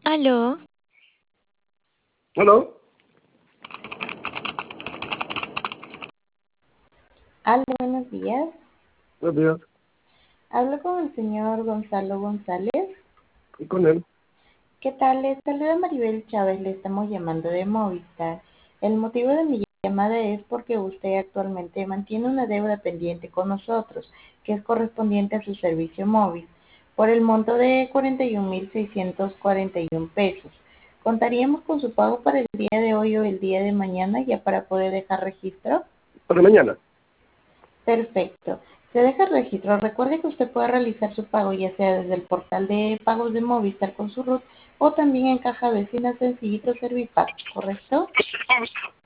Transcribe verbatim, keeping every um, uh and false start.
Aló, ¿Aló? Aló, buenos días. Buenos días. Hablo con el señor Gonzalo González. ¿Y con él? ¿Qué tal? Les saluda Maribel Chávez, le estamos llamando de Movistar. El motivo de mi llamada es porque usted actualmente mantiene una deuda pendiente con nosotros, que es correspondiente a su servicio móvil, por el monto de cuarenta y un mil seiscientos cuarenta y uno pesos. ¿Contaríamos con su pago para el día de hoy o el día de mañana ya para poder dejar registro? Para mañana. Perfecto. Se deja el registro. Recuerde que usted puede realizar su pago ya sea desde el portal de pagos de Movistar con su R U T o también en caja vecina Sencillito Servipago, ¿correcto?